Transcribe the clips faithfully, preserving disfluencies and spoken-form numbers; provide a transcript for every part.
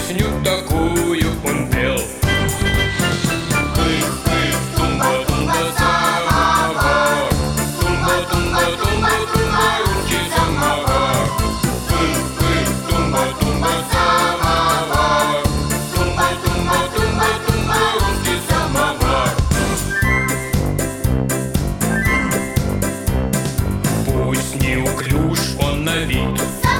Песню такую он пел. Пых-пых, тумба-тумба, самовар. Тумба-тумба-тумба-тумба, русский самовар. Пых-пых, тумба-тумба, самовар. Тумба-тумба-тумба-тумба, русский самовар. Пусть неуклюж он на вид,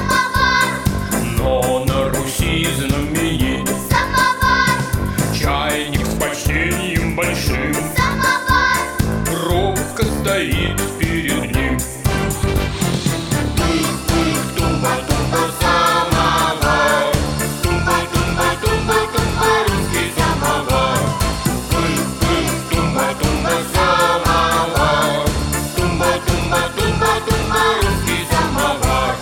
но на Руси знаменит. Самовар, Чайник с почтением большим самовар, робко стоит перед ним. Пых-пых, тумба-тумба, самовар. Тумба-тумба-тумба-тумба, русский самовар. Пых-пых, тумба-тумба, самовар. Тумба-тумба-тумба-тумба, русский самовар.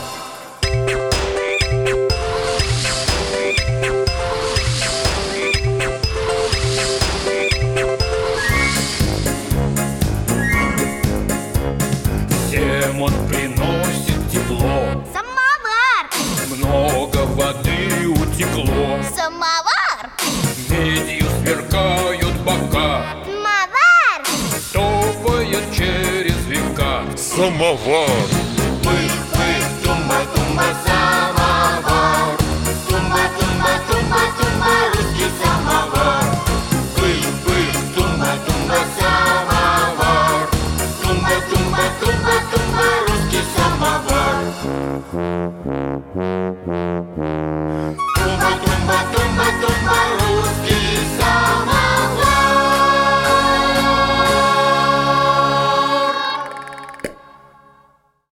Всем он приносит тепло, самовар, много воды утекло, самовар, медью сверкают бока, самовар, топает через века. Самовар.